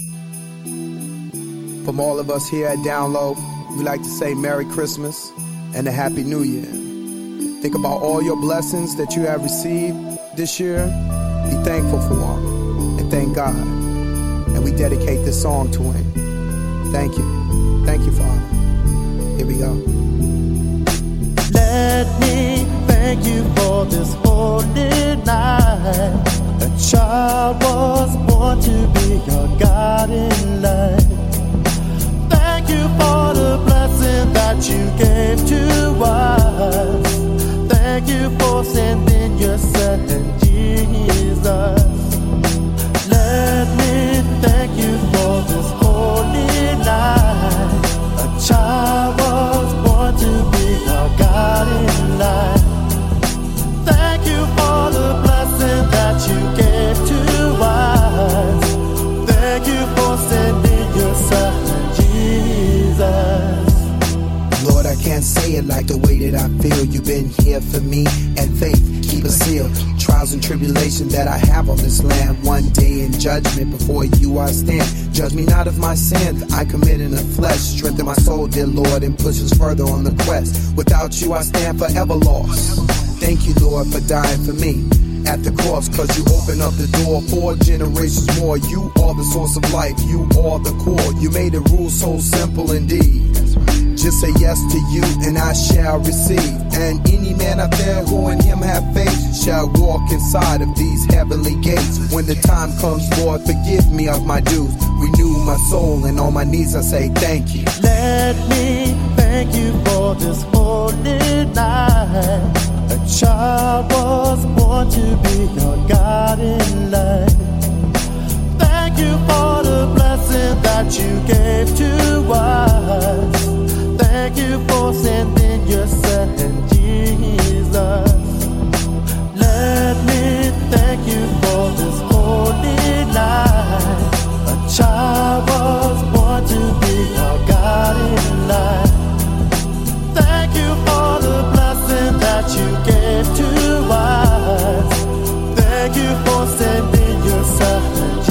From all of us here at Download, we like to say Merry Christmas and a Happy New Year. Think about all your blessings that you have received this year. Be thankful for them and thank God. And we dedicate this song to Him. Thank you. Thank you, Father. Here we go. Let me thank you for this holy night. A child was born to be your guiding light. Thank you for the blessing that you gave to us. Thank you for sending your son, Jesus. Let me thank you for this holy night. A child was born to be our guiding light. Thank you for the blessing that you gave to us. Thank you for sending your son, Jesus. Lord, I can't say it like the way that I feel. You've been here for me, and faith keep a seal. Trials and tribulations that I have on this land. One day in judgment before you I stand. Judge me not of my sins I commit in the flesh. Strengthen my soul, dear Lord, and push us further on the quest. Without you I stand forever lost. Thank you, Lord, for dying for me at the cross, cause you open up the door for generations more. You are the source of life, you are the core. You made the rules so simple indeed. Just say yes to you and I shall receive. And any man out there who in him have faith shall walk inside of these heavenly gates. When the time comes, Lord, forgive me of my dues. Renew my soul, and on my knees I say thank you. Let me thank you for this holy night. A child was born to be your guiding light. Thank you for the blessing that you gave to us. Thank you for sending your son, Jesus. Let me thank you for this holy night. A child was born to be our guiding light. Thank you for the blessing that you gave to us. Thank you for sending your son,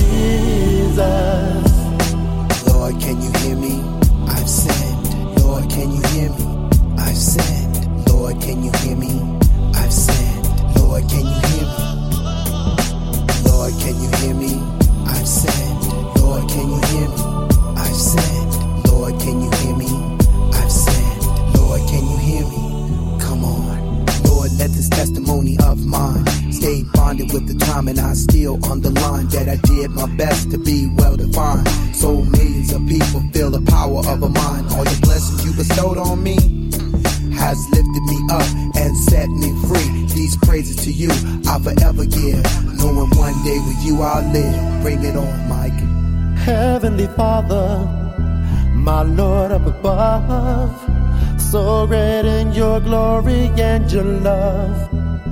Jesus. Lord, can you hear me? I've sinned. Lord, can you hear me? I've sinned. Lord, can you hear me? I've sinned. Lord, can you hear me? Lord, can you hear me? I've sinned. Lord, can you hear me? I've sinned. Lord, can you hear me? I've sinned. Lord, can you hear me? Come on. Lord, let this testimony of mine stay bonded with the time, and I still underline that I did my best to be well defined. So millions of people feel the power of a mind. All your blessings you bestowed on me has lifted me up and set me free. These praises to you I'll forever give, knowing one day with you I'll live. Bring it on, Mike. Heavenly Father, my Lord up above, so great in your glory and your love.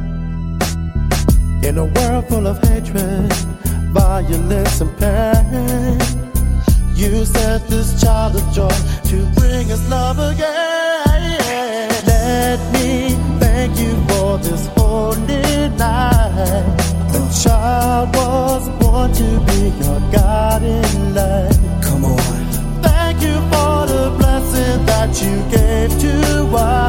In a world full of hatred, violence and pain, you sent this child of joy to bring us love again. Let me thank you for this holy night. A child was born to be your guiding light. Come on. Thank you for the blessing that you gave to us.